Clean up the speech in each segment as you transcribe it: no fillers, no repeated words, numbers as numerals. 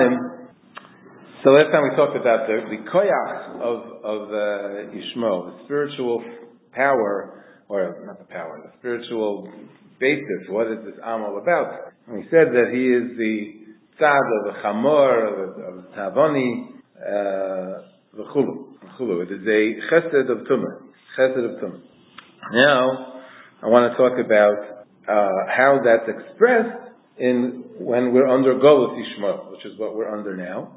So last time we talked about the koyach of Yishmael, the spiritual power, or not the power, the spiritual basis. What is this Am all about? And we said that he is the tzad of the chamor, of the tavoni, v'chulu. It is a chesed of tumah. Now, I want to talk about how that's expressed when we're under Golus Yishmael, which is what we're under now.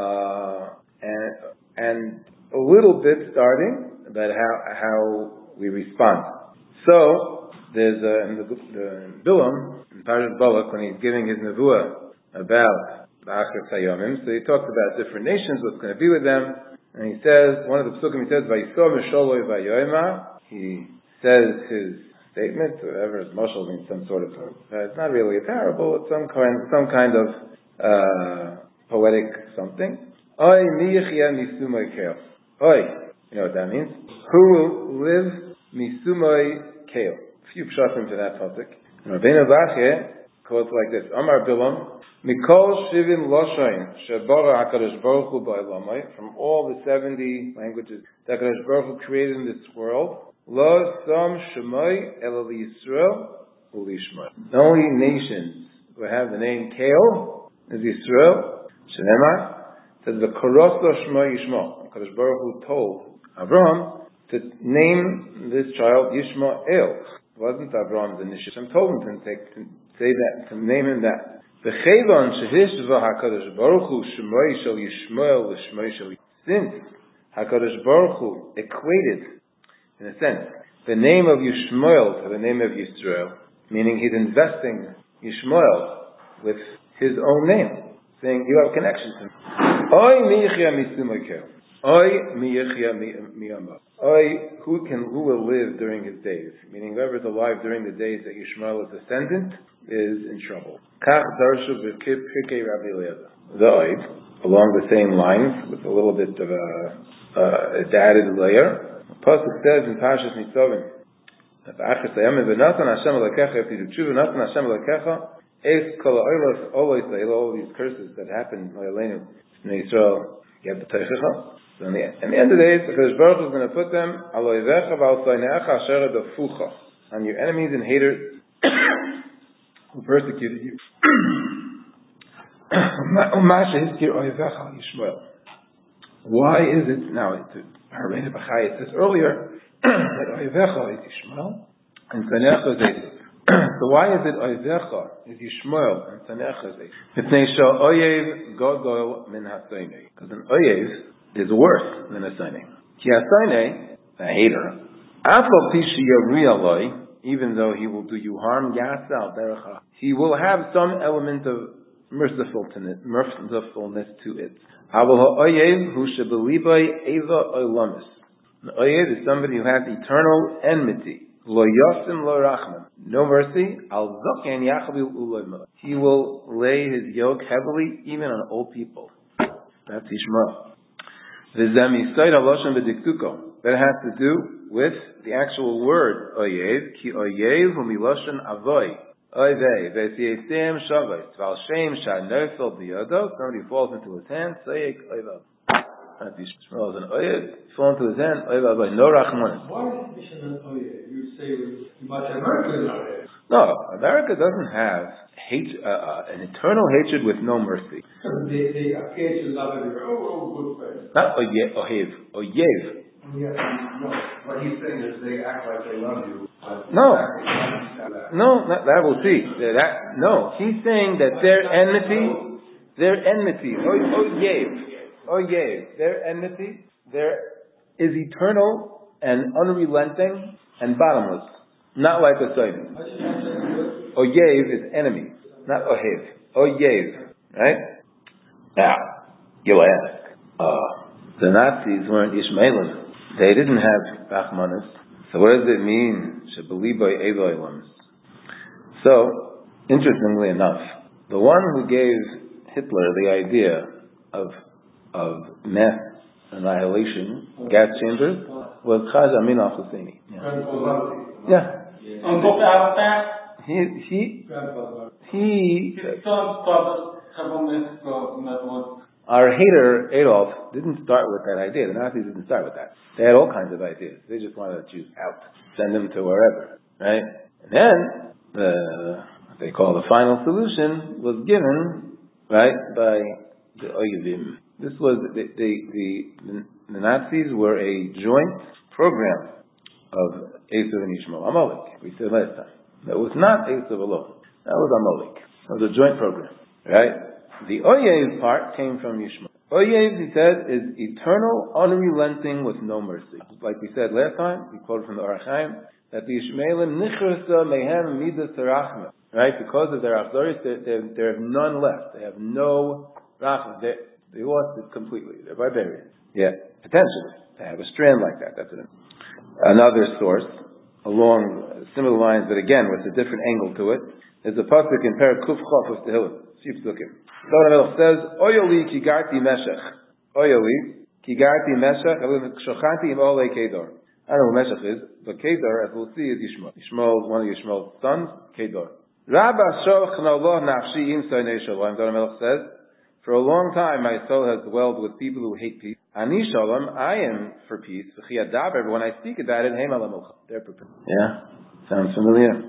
And a little bit starting about how we respond. So there's in the Bilam in Parashat Balak, when he's giving his nevuah about the Achar Sayomim, so he talks about different nations, what's going to be with them, and he says, one of the psukim, he says, Vayisor Misholoi Vayoyma. He says his statement, whatever Mashal means, some sort of it's not really a parable, it's some kind of poetic something. Oy miyachya misumay keo. Oy, you know what that means? Who will live misumay keo? A few pshatim to that pasuk. And Rabbeinu Bachye quotes like this: Amar Bilam, Mikol Shivim Loshain Shebara Hakadosh Baruch Hu Ba'olamai. From all the 70 languages that Hakadosh Baruch Hu created in this world, Lo Sam Shemai Ela Yisrael Ulishma. The only nations who have the name Keo is Yisrael. Shemar says the Koroso Shema Yishmael. Hakadosh Baruch Hu told Avraham to name this child Yishmael. It wasn't Avraham's initiative. Hashem told him to name him that. V'chevon shehishva Hakadosh Baruch Hu Shemai Shel Yishmael l'Shemai Shel. Since Hakadosh Baruch Hu equated, in a sense, the name of Yishmael to the name of Yisrael, meaning he's investing Yishmael with his own name, saying you have a connection to him. Oy miyachya misumakeo. Oy miyachya miyama. Oy, who will live during his days? Meaning whoever is alive during the days that Yishmael is descendant is in trouble. Kach darshu b'kirkei Rabbi Eliezer. The Oy, along the same lines, with a little bit of a added layer. The pasuk says in Parshas Nitzavim, that Achar Sayomim v'natan Hashem Elokecha, if you do tshuva, natan Hashem Elokecha, all these curses that happened in Israel, get the teichecha. So in the end of the days, because Baruch is going to put them on your enemies and haters who persecuted you. Why is it now? Rabbeinu Bachai says earlier that Oyevecha is Yishmael and Sanecha is Esav. So why is it Oyevecha is Yishmael and Sanecha is Esav? It's Neisha Oyev Godol Min Hasayne. Because an Oyev is worse than a Sayne. Ki Hasayne, a hater, Afal Pishi Yari Aloi, even though he will do you harm, Yasal Derecha, he will have some element of mercifulness to it. Aval ha'oyev hu shebelibay eva oylamis. An oyev is somebody who has eternal enmity. Lo yosim lo rachman. No mercy. Al zoken yachavil uloy. He will lay his yoke heavily even on old people. That's Yishmael. V'zem yisoid haloshon b'diktuko. That has to do with the actual word oyev. Ki oyev hu miloshen avoy. Oivei, v'siyesem shavos, v'al shem sha'nofel b'yodo, somebody falls into his hand, sayek oivav. That's Yishmael is an oyev, fall into his hand, oivav, no rachmanis. Why is it an oyev? You say much America is oyev. No, America doesn't have an eternal hatred with no mercy. They appear to love everywhere. Oh, good friend. Not oyev, oyev. Yeah, no. What he's saying is they act like they love you. No, that we'll see. No, he's saying that their enmity, their enmity, is eternal and unrelenting and bottomless. Not like a Soyim. Oyev is enemy, not Ohev. Oyev, right? Now, you'll ask, the Nazis weren't Ishmaelim. They didn't have Rachmanis. So what does it mean? So, interestingly enough, the one who gave Hitler the idea of mass annihilation, gas chambers, was Chaz Amin al-Husseini. Yeah. Our hater, Adolf, didn't start with that idea. The Nazis didn't start with that. They had all kinds of ideas. They just wanted the Jews out. Send them to wherever. Right? And then, what they call the final solution was given, right, by the Oyevim. This was, the Nazis were a joint program of Esav and Yishmael. Amalek, we said last time. That was not Esav alone. That was Amalek. That was a joint program. Right? The Oyev part came from Yishmael. Oyev, he said, is eternal, unrelenting, with no mercy. Like we said last time, we quoted from the Orach Chaim, that the Yishmaelim nichrasa mehem midas terachma. Right? Because of their achzaris, they have none left. They have no rachma. They lost it completely. They're barbarians. Yeah, potentially. They have a strand like that. That's it. Another source, along similar lines, but again with a different angle to it, is the pasuk in Perek Kuf Chof of Tehillim. Sheep looking. So it says, Oyoli kigarti meshech. Oyoli kigarti meshech. Shochanti im ole Kedar. I don't know who Meshech is, but Kedar, as we'll see, is Yishmael. Yishmael is one of Yishmael's sons, Kedar. Rabba shoch nallah nafshi im soynei shalom. David Melech says, for a long time my soul has dwelled with people who hate peace. Ani shalom, I am for peace. V'chiyadaber, but when I speak about it, heim alam olcha. They're prepared. Yeah? Sounds familiar?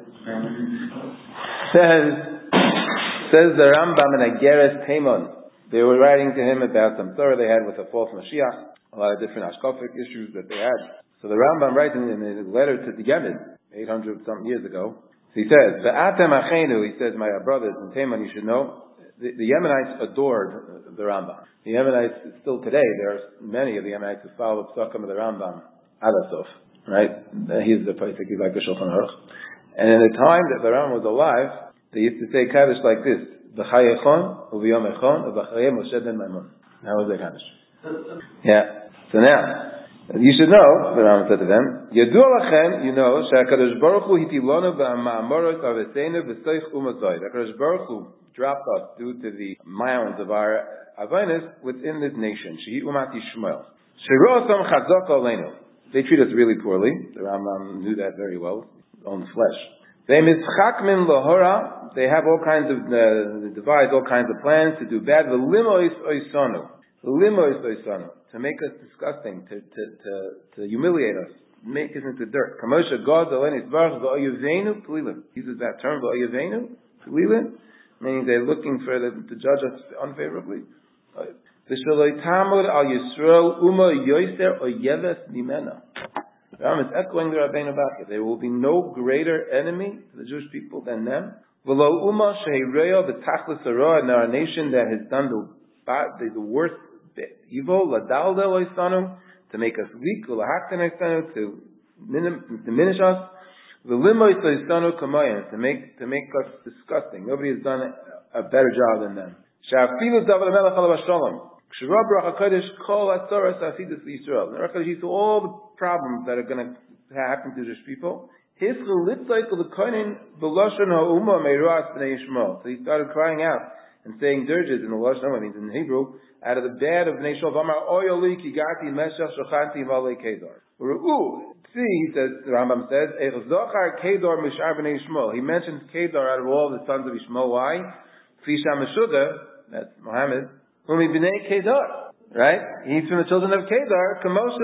Says the Rambam in Ageres Taimon. They were writing to him about some Torah they had with a false Mashiach, a lot of different Ashkafic issues that they had. So the Rambam writes in his letter to the Yemen, 800 something years ago, so he says, V'atem achenu, he says, my brothers in Taimon, you should know, the Yemenites adored the Rambam. The Yemenites, still today, there are many of the Yemenites who follow the Psachim of the Rambam, Adasof, right? He's the basically like the Shulchan Aruch. And in the time that the Rambam was alive, they used to say Kaddish like this: B'chayechon, u'v'yom echon, u'b'chayem Moshe ben Maimon. That was their Kaddish. Yeah. So now, you should know, the Rambam said to them, Yadu lachem, you know, she'akadosh baruch hu hitilonu b'ma'amoros avesenu v'soich u'mazoy. HaKadosh Baruch Hu dropped us due to the mounds of our avinus within this nation. Shehi umat Yishmael. Shero'asam chazak aleinu. They treat us really poorly. The Rambam knew that very well. On the flesh. They mischakmin lahora. They have all kinds of devise all kinds of plans to do bad. The limois oisanu, to make us disgusting, to humiliate us, make us into dirt. Kamosha God alenis barach v'oyevenu plilim. He uses that term v'oyevenu plilim, meaning they're looking for to judge us unfavorably. V'shaloi tamud al Yisrael uma yoser oyeves nimena. Ram is echoing the Rabbeinu Bachya. There will be no greater enemy to the Jewish people than them. V'lo uma shehireya v'tachlis hara, and our nation that has done the worst evil, ladalda loisanu, to make us weak, v'lahaktan loisanu, to diminish us, v'limois loisanu kamayan, to make us disgusting. Nobody has done a better job than them. Sha'afilu David HaMelech alav hashalom. K'shra Baruch HaKadosh kol atzoras ha'asidus l'Yisrael. The HaKadosh sees all the problems that are going to happen to Jewish people. So he started crying out and saying dirges in the Lashon Hama, means in Hebrew, out of the bad of Bnei Shol. See, he says, the Rambam says, he mentions Kedar out of all the sons of Yishmael. Why? That's Muhammad. Right? He's from the children of Kedar.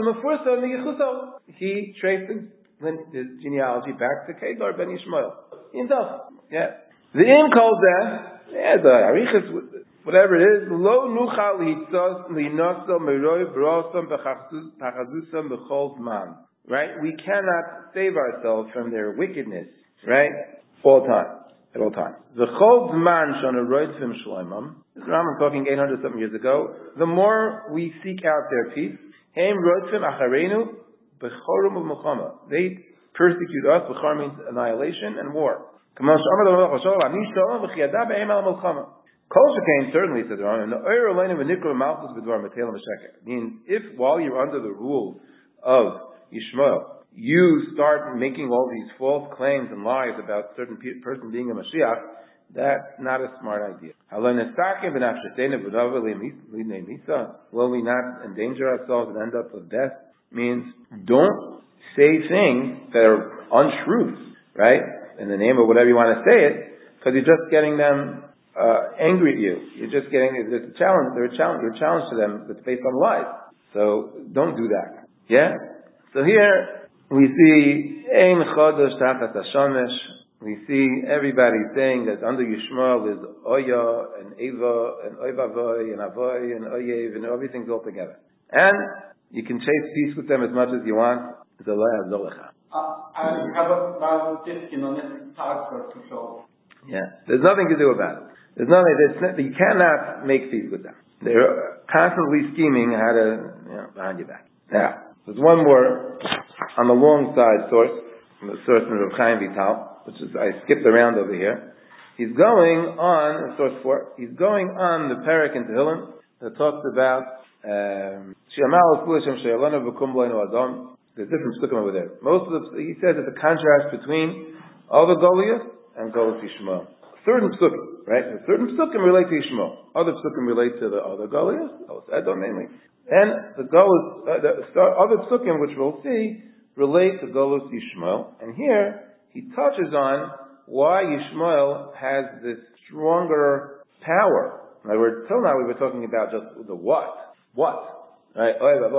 He traced his genealogy back to Kedar ben Yishmael himself. Yeah. The im called that, the arichas, whatever it is, lo nuchal hitzos linasa meroi brosam b'chazusam b'chol zman. Right? We cannot save ourselves from their wickedness. Right? All time. At all times. The chol zman shana roitzim shloimam. This is Rambam talking 800 something years ago. The more we seek out their peace, heim roitzim acharenu b'chorum u'mechama. They persecute us. B'chor means annihilation and war. Kol shekain, certainly, said the Rambam, means if while you're under the rule of Yishmael, you start making all these false claims and lies about a certain person being a Mashiach, that's not a smart idea. Will we not endanger ourselves and end up with death? Means don't say things that are untruths, right? In the name of whatever you want to say it, because you're just getting them angry at you. You're just getting, it's a challenge, you're a challenge to them that's based on lies. So don't do that. Yeah? So here we see Ein Chodesh Tachat HaShamesh. We see everybody saying that under Yishmael is Oya and Eva and Oivavoy and Avoy and Oyev and everything's all together. And you can chase peace with them as much as you want. It's a Loya Zolecha. I have a discount on this part control. Yeah. There's nothing to do about it. There's nothing, you cannot make peace with them. They're constantly scheming how to, behind your back. Now, there's one more on the long side source, the source from Rav Chaim Vital, which is, I skipped around over here. He's going on, source 4, he's going on the parak in Tehillim that talks about Shi'amal Shem She'alana V'kum Loinu Adam. There's different psukim over there. He says it's a contrast between all the Goliath and Golus Yishmael. Certain psukim, right? Certain psukim relate to Yishmael. Other psukim relate to the other Goliath, Golus Edom mainly. And the Golus, the other psukim, which we'll see, relate to Golus Yishmael. And here, he touches on why Yishmael has this stronger power. In other words, till now we were talking about just the what. What? Right?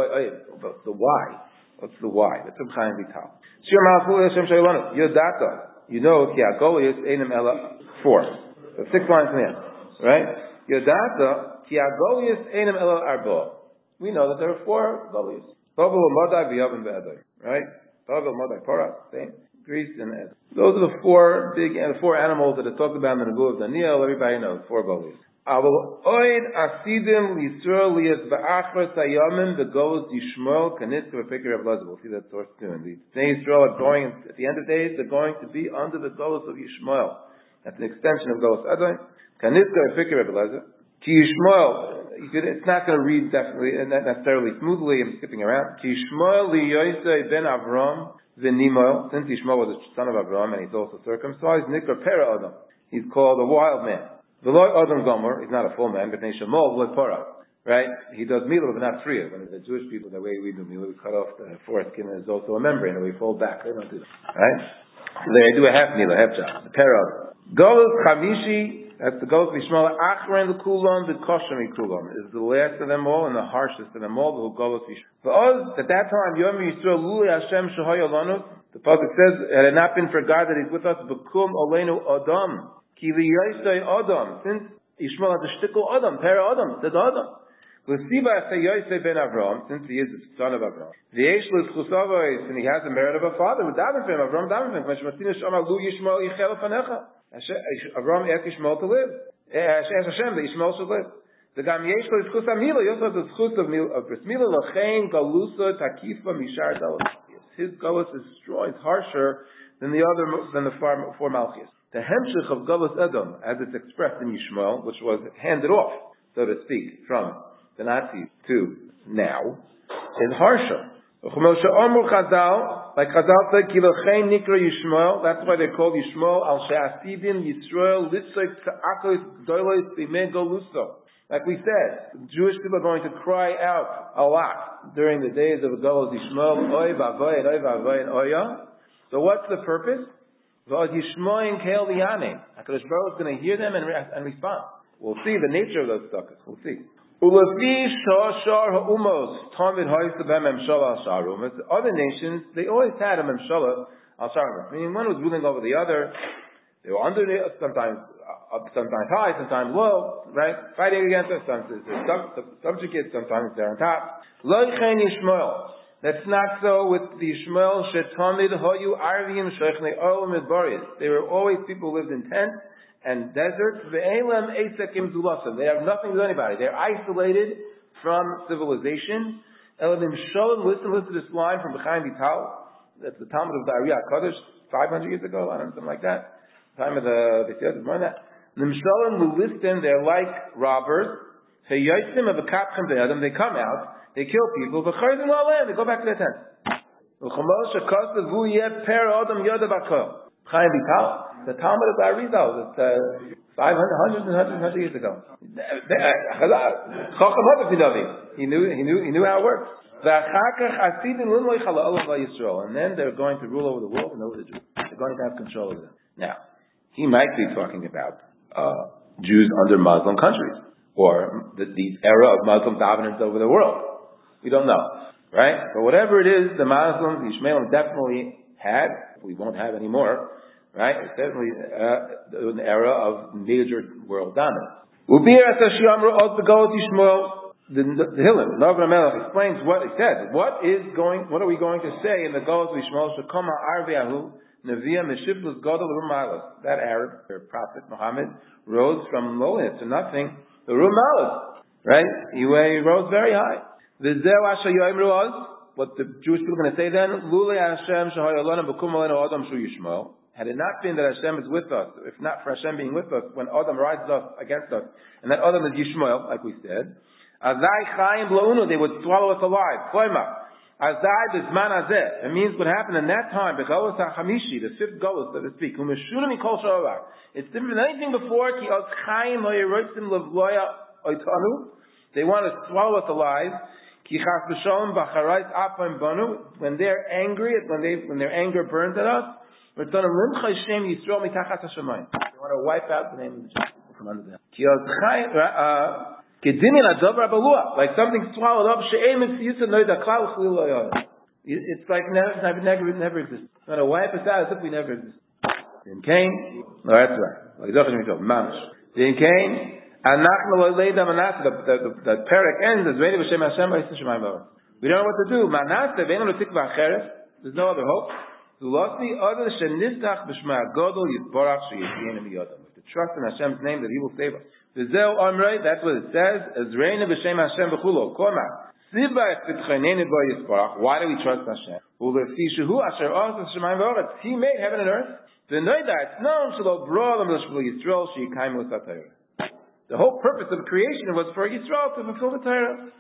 The why. What's the why? That's Rav Chaim Vital. Shir Ma'afu Hashem Shaylanu. Yodata. You know, Ki HaGoliath Einem Ela 4. So 6 lines from here. Right? Yodata. Ki HaGoliath Einem Ela Arba. We know that there are 4 Goliaths. Bavel Modai V'Yavim V'Edai. Right? Bavel Modai Porah. Same. Greece and Edom. Those are the 4 big, the 4 animals that are talked about in the Nebuah of Daniel. Everybody knows 4 Goliaths. Aval oid asidim l'Yisrael liyas ba'achras hayamim the Golus Yishmael kaniska v'pikir of Lezer. We'll see that source soon. The Bnei Yisrael are going, at the end of days, they're going to be under the Golus of Yishmael. That's an extension of Golus Edom. Kaniska v'pikir of Lezer. Ki Yishmael, it's not going to read definitely, not necessarily smoothly, I'm skipping around. Ki Yishmael liYosei ben Avram v'Nimoel, since Yishmael was the son of Avram and he's also circumcised, Nikra Pera Adam. He's called a wild man. V'loy Adam Gomer, he's not a full man, but Bnei Shemol v'loy Porah. Right? He does milah, but not friya. When the Jewish people, the way we do milah, we cut off the foreskin, and there's also a membrane, and we fold back. They don't do that. Right? So they do a half milah, half job. The Pera. Golus Chamishi, that's the Golus Yishmael, Achran l'Kulon, the Kosher Mikulon, is the last of them all and the harshest of them all, the Golus Yishmael. For us, at that time, Yom Yisrael Luli Hashem Shehoy Olanu, the Pasuk says, had it not been for God that He's with us, B'kum Oleinu Adam. Since Yishmael had to shtickle Adam, Pera Adam, said Adam. Since he is the son of Avram. And he has the merit of a father. Avram asked Yishmael to live. Asked Hashem that Yishmael should live. The Gam Yeshlo is Chus Amila. He also has the Chus of Bris Mila. L'chein Galusa Takifa Mishar Dalus. His Galus is strong, it's harsher than the 4 Malchus. The hemshich of Golus Edom, as it's expressed in Yishmael, which was handed off, so to speak, from the Nazis to now, is harsher. Like Chazal said, Kilochein Nikra Yishmael, that's why they're called Yishmael, Al She'asidin Yisrael, Litzek Ta'akos Gdolos B'mei Goluso. Like we said, Jewish people are going to cry out a lot during the days of Golus Yishmael, Oy Vavoy and Oy Vavoy and Oya. So what's the purpose? HaKadosh Baruch is going to hear them and respond. We'll see the nature of those suckers. We'll see. Other nations, they always had a memshala al sharum. Meaning one was ruling over the other. They were under it, sometimes up, sometimes high, sometimes low, right? Fighting against us. Sometimes they're subjugated, sometimes they're on top. Lo Yechen Yishmael. That's not so with the Yishmael Shetamid Hoyu Arvim Shechne Olam Midbaris. They were always people who lived in tents and deserts. Ve'elam Eisekim Zulasim. They have nothing with anybody. They're isolated from civilization. Eladim Shalom. Listen to this line from Chaim Vital. That's the Talmud of the Ariyah Kodesh 500 years ago. I don't know, something like that. Time of the B'Tiyot, more than that. Nimshalim who listen, they're like robbers. Heyosim of a kapchem ve'adam. They come out. They kill people, they go back to their tent. The Chaim Vital, the Talmud of the Arizal, that's 500 years ago. He knew how it works. And then they're going to rule over the world and over the Jews. They're going to have control over them. Now, he might be talking about Jews under Muslim countries, or the era of Muslim dominance over the world. We don't know, right? But whatever it is, the Muslims, the Ishmaelim definitely had, we won't have anymore, right? It's definitely an era of major world dominance. The Hillim, Nogan HaMelech, explains what it says. What are we going to say in the Golus Yishmael? Shekoma Arviyahu, Neviah Meshiflus Godel Rumalas. That Arab, or Prophet Muhammad, rose from lowliness to nothing, the Rumalas, right? He rose very high. The Zeu Asher Yoimru Oz, what the Jewish people are going to say then, Lule Hashem Shahayolana B'kum Alenu Adam Shu Yishmael. Had it not been that Hashem is with us, if not for Hashem being with us, when Adam rises up against us, and that Adam is Yishmael, like we said, Azai Chaim Blaunu, they would swallow us alive. Kloima. Azai Bizman Azeh. It means what happened in that time, the Golus HaChamishi, the fifth Golus, so to speak. Umeshunami Kol Sha'ovar. It's different than anything before. Ki Az Chaim Hoyeroitzim Levloya Oitanu. They want to swallow us alive. Ki Chas B'Shalom B'Charais Apam Banu. When they're angry, when their anger burns at us, they want to wipe out the name of the people from under them. Ki Az Chaim like something swallowed up. It's like never existed. It's going to wipe us out as if we never existed. Then Cain, no, that's right. Then Cain, the parak ends as we don't know what to do. There's no other hope. To trust in Hashem's name that He will save us. That's what it says. Why do we trust Hashem? He made heaven and earth. The whole purpose of creation was for Yisrael to fulfill the Torah.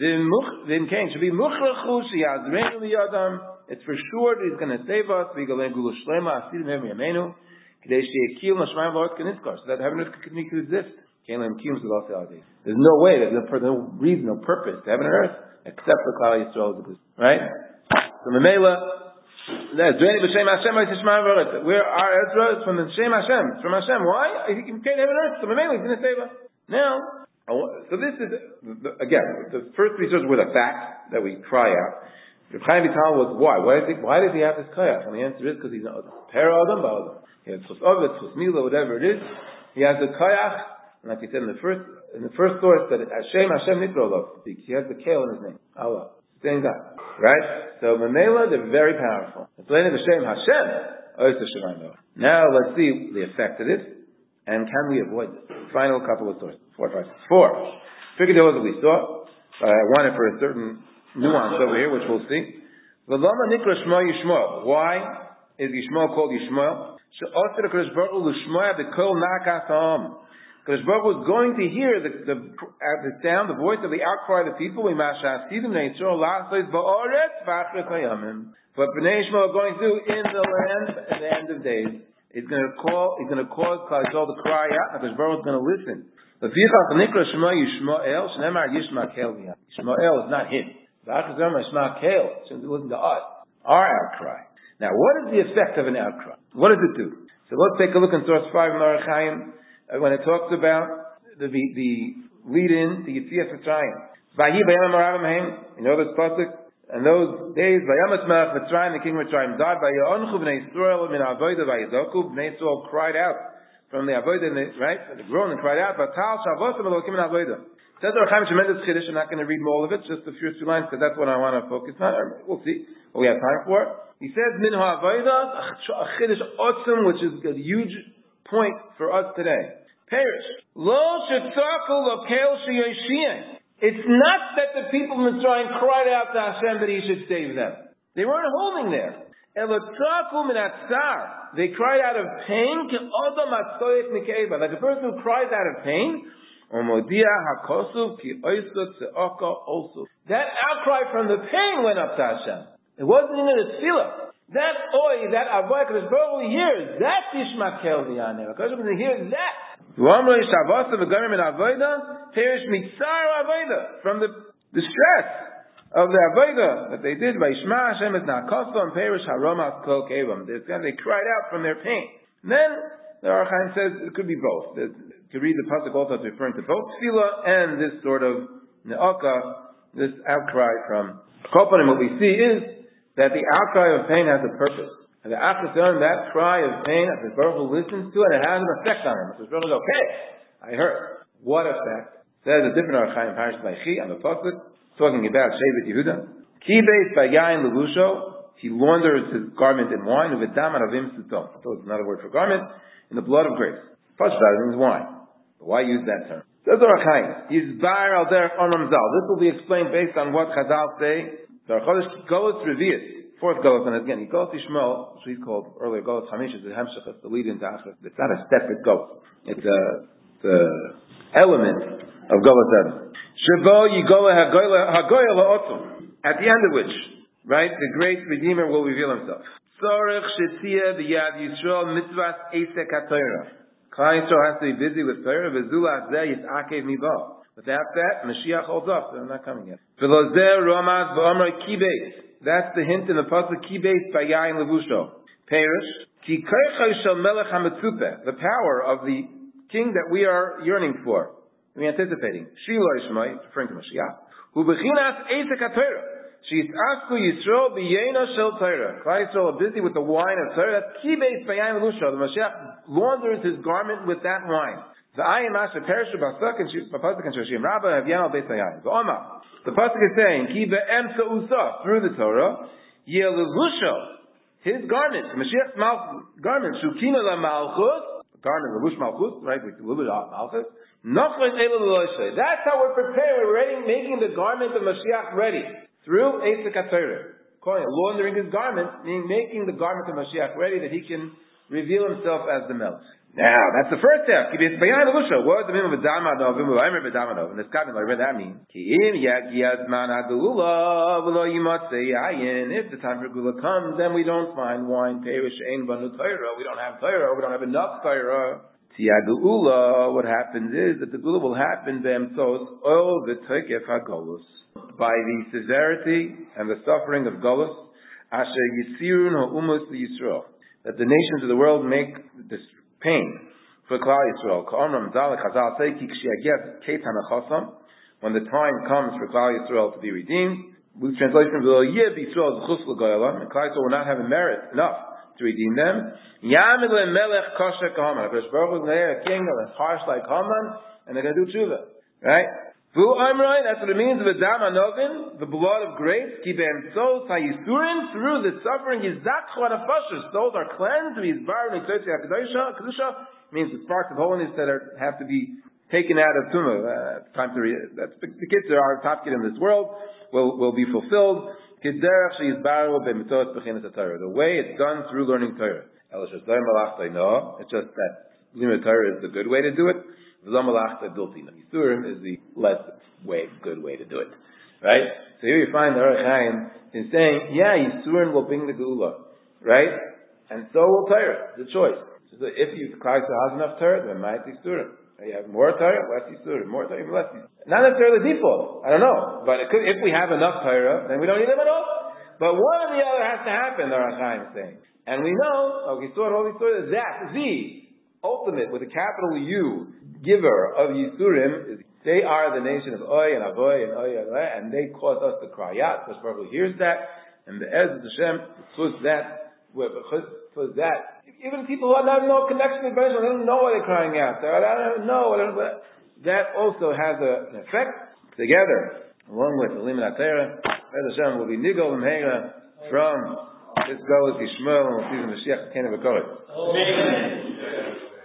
It's for sure that He's going to save us. So that heaven and earth can continue to exist. There's no way, there's no reason, no purpose to heaven and earth except for Klal Yisrael exists. Right? So Memela, where our Ezra is from the Shem Hashem. It's from Hashem. Why? He created heaven and earth. So Memela, He's going to save us. Now, so this is, again, the first three sources were the facts that we cry out. Reb Chaim Vital was why? Why does he have this koyach? And the answer is because he's a para Adam Ba'adam. He has Tzus Ovid, Tzus Mila, whatever it is. He has the koyach. And like we said in the first source, that Hashem Nitrolov speaks. He has the kale in his name. Allah. Same guy. Right? So Mamela, they're very powerful. Now let's see the effect of this. And can we avoid this? Final couple of sources. 4, 5, 6. 4. Figured those that we saw. I wanted for a certain nuance over here, which we'll see. Why is Yishmael called Yishmael? Because Baruch was going to hear the sound, the voice of the outcry of the people. What Bnei Yishmael are going to do in the land at the end of days. He's going to cause Klal Yisrael to cry out, because Baruch is going to listen. Yishmael is not him. Listen to us, our outcry. Now, what is the effect of an outcry? What does it do? So let's take a look in source 5 in Orach Chaim. When it talks about the lead-in to Yetzias Mitzrayim. You know this pasuk? In those days, Vayamas Melech Mitzrayim, the king of Mitzrayim, died. Vayonchu b'nei Yisrael min avodah vayizoku. Bnei Yisrael cried out from the avodah, right? They groaned and cried out. Vatal shavotim elokim min avodah. Says Orach Chaim, tremendous chiddush. I'm not going to read all of it, just a few lines, because that's what I want to focus on. We'll see what we have time for. He says, min ha'avodah, a chiddush otzim, which is a huge point for us today. Perish. It's not that the people of Mitzrayim cried out to Hashem that He should save them. They weren't holding there. They cried out of pain, like a person who cries out of pain. That outcry from the pain went up to Hashem. It wasn't even a tefillah. That avoy, because Baruch Hu hears, that's Yishmael V'yaner. Because Baruch Hu hears that. From the stress of the avodah that they did, they cried out from their pain. And then the Orach Chaim says it could be both. could read the pasuk also as referring to both tefillah and this sort of ne'aka, this outcry from Kopanim. What we see is that the outcry of pain has a purpose. And the Achazon, that cry of pain, that the Baruch Hu listens to, and it has an effect on him. So the Baruch Hu goes, okay, I heard. What effect? Says a different Archaim Parish by Chi on the pasuk, talking about Shevet Yehuda. Ki beis bayayin levusho, he launders his garment in wine, uvedam aravim sutom. So it's another word for garment, in the blood of grapes. Pashtat means wine. But why use that term? Says Archaim, he's bar al derech onam zal. This will be explained based on what Chazal say. The Chodesh Golos Revius. Fourth Golos, and again, he goes to Shmuel, which he's called earlier Golos Hamish, is the Hemshech, it's the lead into Achas. It's not a separate Golos. It's the element of Golos 7. Shebo Yigola Hagoya La'otum. At the end of which, right, the great Redeemer will reveal himself. Tzorech Shetzia B'Yad Yisrael Mitzvahs Eisek HaTorah. Klal Yisrael has to be busy with Torah. V'zula Zeh Yisakev Miba. Without that, Mashiach holds up. They're not coming yet. V'lozer Ramaz V'Omer Kibeis. That's the hint in the pasuk Kibeis Bayayin Levusho. Perish Ki Koicha Shel Melech HaMetzupeh. The power of the king that we are yearning for, we're anticipating. Shiloh Yishmai, referring to Mashiach. Hu Bechinas Eisek HaTorah. She'isasku Yisrael B'Yeina Shel Torah. Klal Yisrael are busy with the wine of Torah. That's Kibeis Bayayin Levusho. The Mashiach launders his garment with that wine. The ayim asher perishu b'asuk and b'pasuk and shoshim rabba havyan al beis hayim. The Omar, the pasuk is saying ki be'emsa usa through the Torah yelevusho his garment, the Mashiach's garment shukina la malchus, garment levush malchus, right? We levush malchus. Nachlin elu l'loishay. That's how we're preparing. We're ready, making the garment of Mashiach ready through Eisek HaTorah. Calling it laundering his garment, meaning making the garment of Mashiach ready that he can reveal himself as the Melech. Now, that's the first step. What does the meaning of B'damanov? And this guy, what does that mean? If the time for Gula comes, then we don't find wine. We don't have Torah. We don't have enough Torah. What happens is that the Gula will happen by the severity and the suffering of Golus, that the nations of the world make this pain for Klal Yisrael. When the time comes for Klal Yisrael to be redeemed, with translation, Klal Yisrael will not have a merit enough to redeem them. Baruch Hu a king that is harsh like Haman, and they're going to do tshuva, right? That's what it means. The blood of grapes, through the suffering, souls are cleansed. Means the sparks of holiness that have to be taken out of tumah. Time to that's the kids that are top kid in this world will be fulfilled. The way it's done through learning Torah. It's just that learning Torah is the good way to do it. Yisurim is the less good way to do it. Right? So here you find the Orach Chaim is saying, Yisurim will bring the Geula. Right? And so will Torah. It's a choice. So if you Klal has enough Torah, then might be Yisurim. You have more Torah, less Yisurim. More Torah, less Yisurim. Not necessarily the default. I don't know. But if we have enough Torah, then we don't need them at all. But one or the other has to happen, the Orach Chaim is saying. And we know, that the ultimate, with a capital U, giver of Yisurim, is they are the nation of Oy and Avoy and Oy and Oy, and they cause us to cry out. Because Baruch Hu hears that, and the Ezra Hashem puts that, even people who have no connection with Baruch Hu, they don't know why they're crying out. I don't know. That also has an effect together, along with the Limit HaTorah. Ezra Hashem will be Nigol Mheira from this Golos Yishmael, and we'll see the Mashiach Kena B'Korah. Amen.